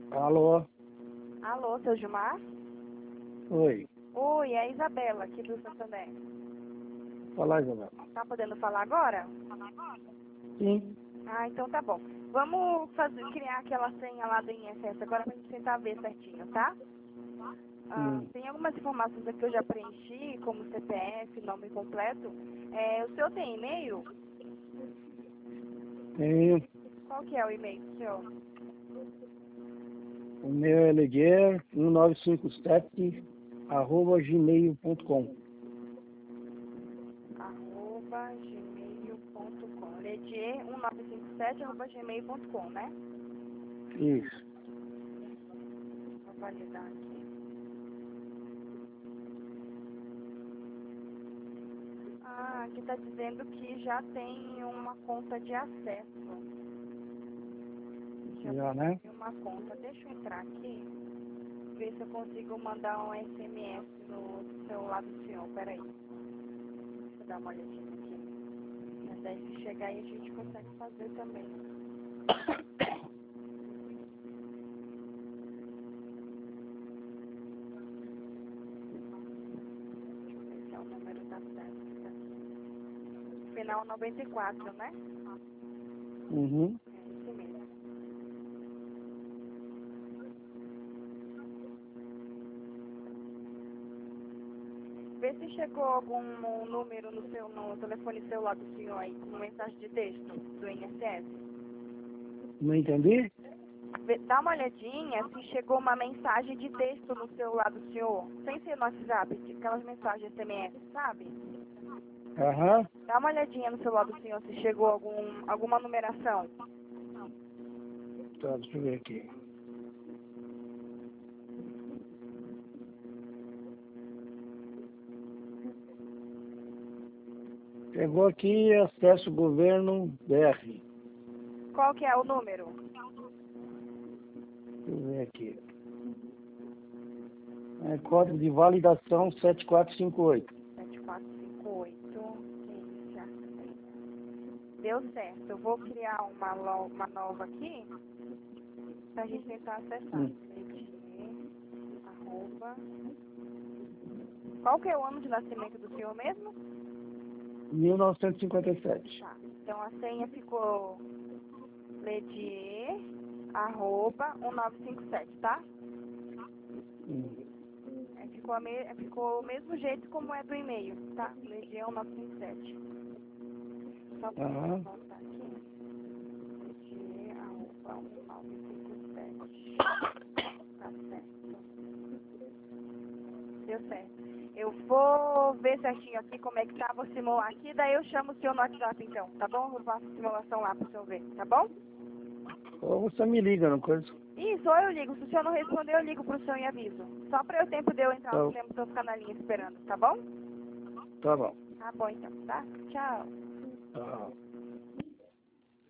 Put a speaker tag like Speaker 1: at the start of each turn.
Speaker 1: Alô?
Speaker 2: Alô, seu Gilmar?
Speaker 1: Oi.
Speaker 2: Oi, é a Isabela, aqui do Santander.
Speaker 1: Fala, Isabel.
Speaker 2: Tá podendo falar agora?
Speaker 1: Sim.
Speaker 2: Ah, então tá bom. Vamos criar aquela senha lá do INSS agora pra gente tentar ver certinho, tá? Tem algumas informações aqui que eu já preenchi, como CPF, nome completo. O senhor tem e-mail?
Speaker 1: Tenho.
Speaker 2: Qual que é o e-mail do senhor?
Speaker 1: O meu é leguer1957 @gmail.com.
Speaker 2: @gmail.com. Ledier1957 @gmail.com, né?
Speaker 1: Isso.
Speaker 2: Vou validar aqui. Aqui está dizendo que já tem uma conta de acesso.
Speaker 1: Já, né?
Speaker 2: Tem uma conta. Deixa eu entrar aqui, ver se eu consigo mandar um SMS no celular do senhor. Peraí. Deixa eu dar uma olhadinha aqui. Daí se chegar aí a gente consegue fazer também. Esse é o número da festa. Final 94, né?
Speaker 1: Uhum.
Speaker 2: É esse mesmo. Vê se chegou algum número no telefone celular do senhor aí, com mensagem de texto do INSS.
Speaker 1: Não entendi?
Speaker 2: Dá uma olhadinha se chegou uma mensagem de texto no celular do senhor, sem ser no WhatsApp, aquelas mensagens SMS, sabe?
Speaker 1: Aham.
Speaker 2: Dá uma olhadinha no celular do senhor se chegou alguma numeração.
Speaker 1: Tá, deixa eu ver aqui. Chegou aqui acesso governo BR.
Speaker 2: Qual que é o número?
Speaker 1: Deixa eu ver aqui. É código de validação 7458.
Speaker 2: 7458. Iniciar. Deu certo. Eu vou criar uma nova aqui pra gente tentar acessar. Arroba. Qual que é o ano de nascimento do senhor mesmo?
Speaker 1: 1957.
Speaker 2: Tá. Então a senha ficou ledier@1957, tá? Ficou o mesmo jeito como é do e-mail, tá? Ledier1957. Só pra voltar aqui. Ledier@1957. Tá certo. Deu certo. Eu vou ver certinho aqui como é que tá, vou simular aqui, daí eu chamo o senhor no WhatsApp então, tá bom? Eu faço a simulação lá pro senhor ver, tá bom?
Speaker 1: Ou você me liga, não coisa?
Speaker 2: Isso, ou eu ligo. Se o senhor não responder, eu ligo pro senhor e aviso. Só para o tempo de eu entrar no sistema pro senhor ficar na linha esperando, tá bom?
Speaker 1: Tá bom.
Speaker 2: Tá bom então, tá? Tchau.
Speaker 1: Tá.